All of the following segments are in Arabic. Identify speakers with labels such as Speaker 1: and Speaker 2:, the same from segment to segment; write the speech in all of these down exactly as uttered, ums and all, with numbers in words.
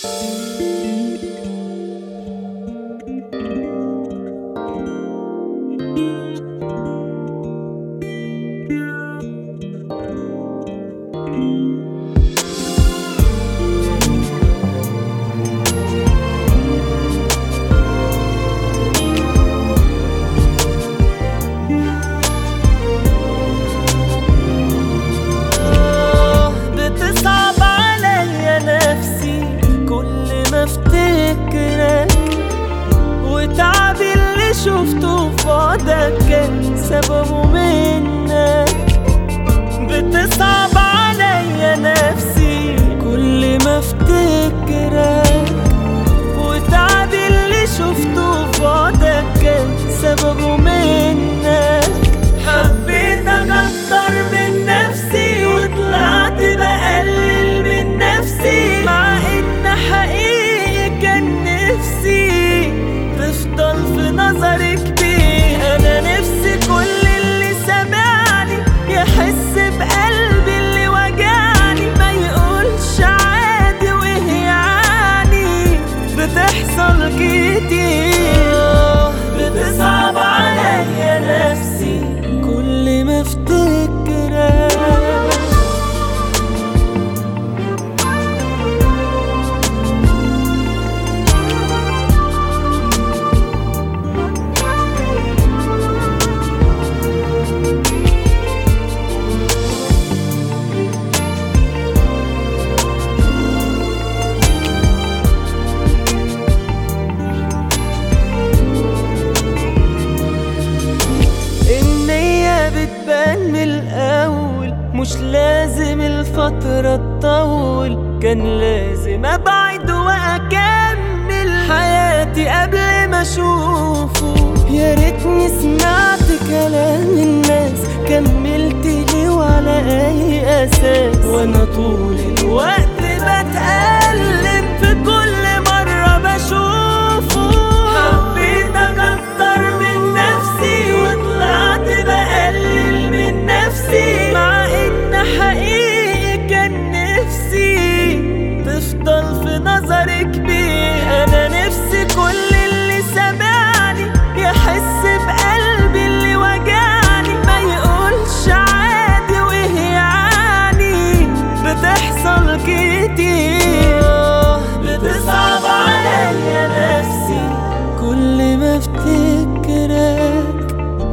Speaker 1: شفته في بعدك كان سببه منك. بتصعب عليا نفسي كل ما افتكرك، وتعبي اللي شفته في بعدك كان سببه منك. حبيتك اكتر من نفسي وطلعت بقلل من نفسي، مع ان حقيقي كان نفسي تفضل في نظرك بيه. انا نفسي كل اللي سمعني يحس بقلبي اللي وجعني، ما يقولش عادي وهي يعني بتحصل كتير. بتصعب عليا نفسي كل ما افتكرك. بتبان من الأول، مش لازم الفترة تطول، كان لازم أبعد وأكمل حياتي قبل ما أشوفه. يا ريتني سمعت كلام الناس، كملت ليه وعلى أي أساس؟ وأنا طول الوقت بتألم في كل مرة بشوفه. حبيتك أكتر من نفسي وطلعت بقلل من نفسي، مع إن حقيقي كان نفسي تفضل في نظرك بيه. أنا نفسي كل اللي سمعني يحس بقلبي اللي وجعني، ما يقولش عادي وهي يعني بتحصل كتير. بتصعب عليا نفسي كل ما افتكرك.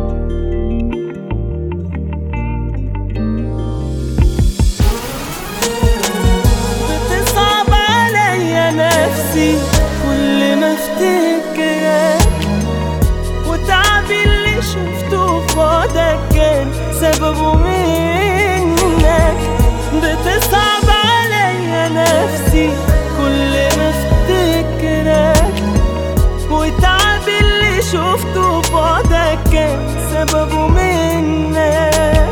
Speaker 1: بتصعب عليا نفسي كل ما افتكرك، وتعبي اللي شفته في بعدك كان سببه منك. بتصعب عليا نفسي كل ما افتكرك، وتعبي اللي شفته في بعدك كان سببه منك.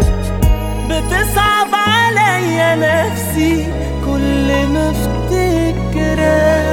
Speaker 1: بتصعب عليا نفسي كل ما افتكرك.